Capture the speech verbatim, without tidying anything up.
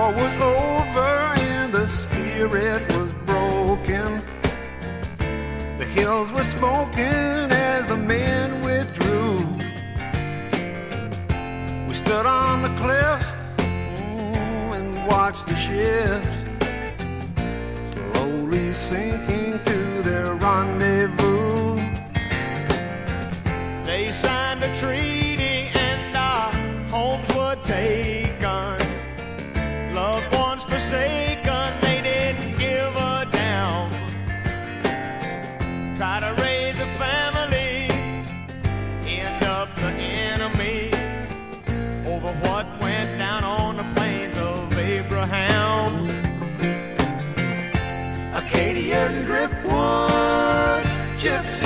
war was over and the spirit was broken. The hills were smoking as the men withdrew. We stood on the cliffs and watched the ships slowly sinking to their rendezvous. They signed a treaty and our homes were taken. Loved ones forsaken, they didn't give a damn. Try to raise a family, end up the enemy over what went down on the plains of Abraham. Acadian driftwood, gypsy